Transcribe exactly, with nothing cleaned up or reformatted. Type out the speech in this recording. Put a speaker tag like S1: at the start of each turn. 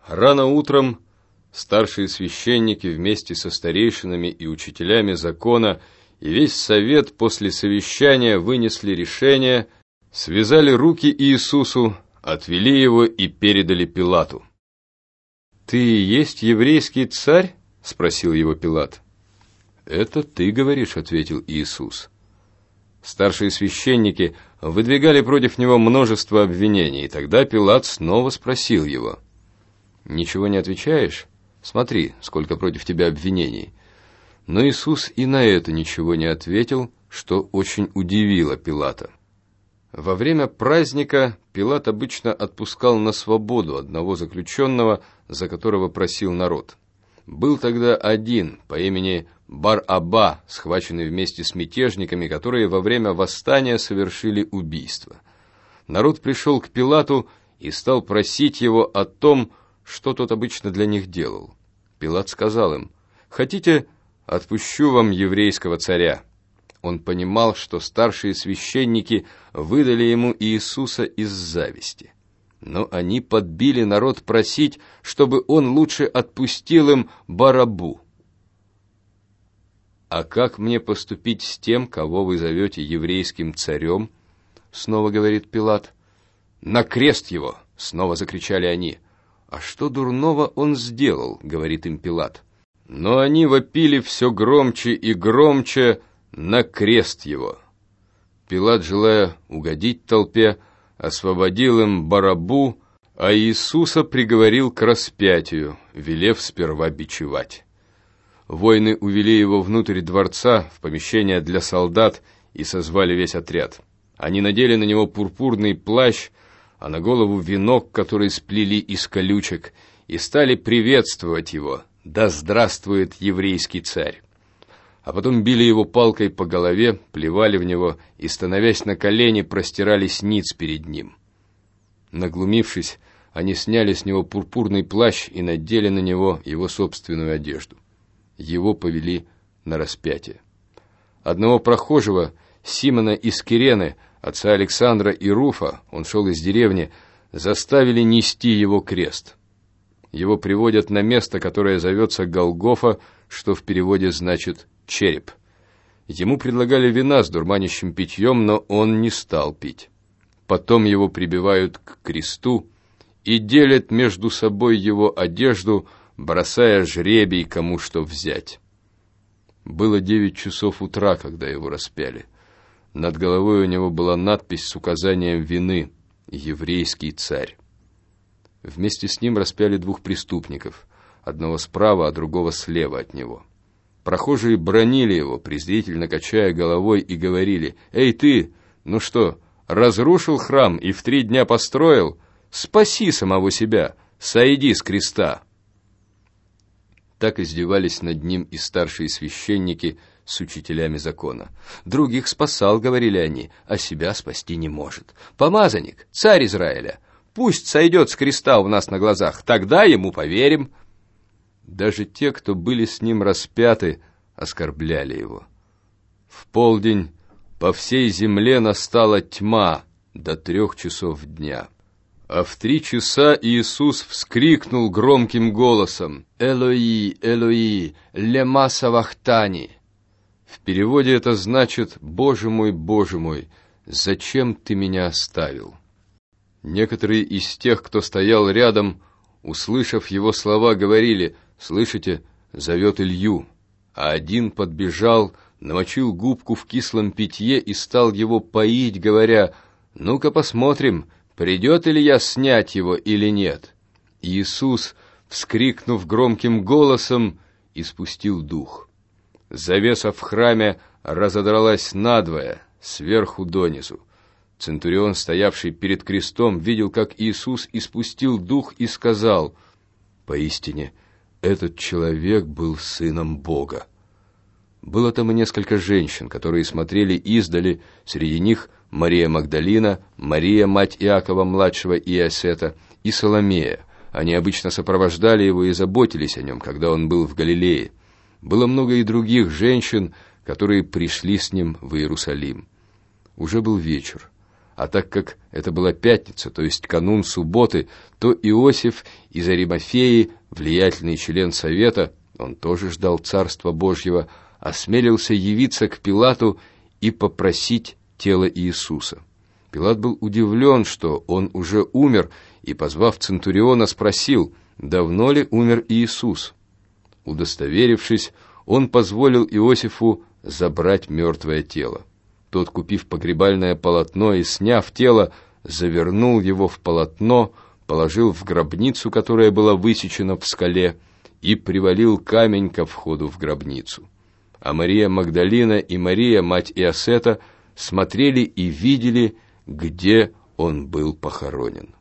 S1: Рано утром старшие священники вместе со старейшинами и учителями закона и весь совет после совещания вынесли решение, связали руки Иисусу, отвели его и передали Пилату. «Ты и есть еврейский царь?» – спросил его Пилат. «Это ты говоришь», – ответил Иисус. Старшие священники выдвигали против него множество обвинений, и тогда Пилат снова спросил его: «Ничего не отвечаешь? Смотри, сколько против тебя обвинений». Но Иисус и на это ничего не ответил, что очень удивило Пилата. Во время праздника Пилат обычно отпускал на свободу одного заключенного, за которого просил народ. Был тогда один по имени Бар-Аба, схваченный вместе с мятежниками, которые во время восстания совершили убийство. Народ пришел к Пилату и стал просить его о том, что тот обычно для них делал. Пилат сказал им: «Хотите, отпущу вам еврейского царя?» Он понимал, что старшие священники выдали ему Иисуса из зависти. Но они подбили народ просить, чтобы он лучше отпустил им Барабу. «А как мне поступить с тем, кого вы зовете еврейским царем?» — снова говорит Пилат. «На крест его!» — снова закричали они. «А что дурного он сделал?» — говорит им Пилат. Но они вопили все громче и громче: «На крест его!» Пилат, желая угодить толпе, освободил им Барабу, а Иисуса приговорил к распятию, велев сперва бичевать. Воины увели его внутрь дворца, в помещение для солдат, и созвали весь отряд. Они надели на него пурпурный плащ, а на голову венок, который сплели из колючек, и стали приветствовать его: «Да здравствует еврейский царь!» А потом били его палкой по голове, плевали в него и, становясь на колени, простирались ниц перед ним. Наглумившись, они сняли с него пурпурный плащ и надели на него его собственную одежду. Его повели на распятие. Одного прохожего, Симона из Кирены, отца Александра и Руфа, он шел из деревни, заставили нести его крест. Его приводят на место, которое зовется Голгофа, что в переводе значит «череп». Ему предлагали вина с дурманящим питьем, но он не стал пить. Потом его прибивают к кресту и делят между собой его одежду, бросая жребий, кому что взять. Было девять часов утра, когда его распяли. Над головой у него была надпись с указанием вины: «Еврейский царь». Вместе с ним распяли двух преступников, одного справа, а другого слева от него. Прохожие бранили его, презрительно качая головой, и говорили: «Эй ты, ну что, разрушил храм и в три дня построил? Спаси самого себя, сойди с креста!» Так издевались над ним и старшие священники с учителями закона. «Других спасал, — говорили они, — а себя спасти не может. Помазанник, царь Израиля, пусть сойдет с креста у нас на глазах, тогда ему поверим». Даже те, кто были с ним распяты, оскорбляли его. В полдень по всей земле настала тьма до трех часов дня. А в три часа Иисус вскрикнул громким голосом: «Элои, Элои, лема савахтани». В переводе это значит: «Боже мой, Боже мой, зачем ты меня оставил?» Некоторые из тех, кто стоял рядом, услышав его слова, говорили: «Слышите, зовет Илью». А один подбежал, намочил губку в кислом питье и стал его поить, говоря: «Ну-ка посмотрим, придет Илья снять его или нет». Иисус, вскрикнув громким голосом, испустил дух. Завеса в храме разодралась надвое, сверху донизу. Центурион, стоявший перед крестом, видел, как Иисус испустил дух, и сказал: «Поистине, этот человек был сыном Бога». Было там и несколько женщин, которые смотрели издали, среди них Мария Магдалина, Мария, мать Иакова-младшего и Иосета, и Соломея. Они обычно сопровождали его и заботились о нем, когда он был в Галилее. Было много и других женщин, которые пришли с ним в Иерусалим. Уже был вечер. А так как это была пятница, то есть канун субботы, то Иосиф из Аримафеи, влиятельный член совета, он тоже ждал Царства Божьего, осмелился явиться к Пилату и попросить тело Иисуса. Пилат был удивлен, что он уже умер, и, позвав центуриона, спросил, давно ли умер Иисус. Удостоверившись, он позволил Иосифу забрать мертвое тело. Тот, купив погребальное полотно и сняв тело, завернул его в полотно, положил в гробницу, которая была высечена в скале, и привалил камень ко входу в гробницу. А Мария Магдалина и Мария, мать Иосета, смотрели и видели, где он был похоронен.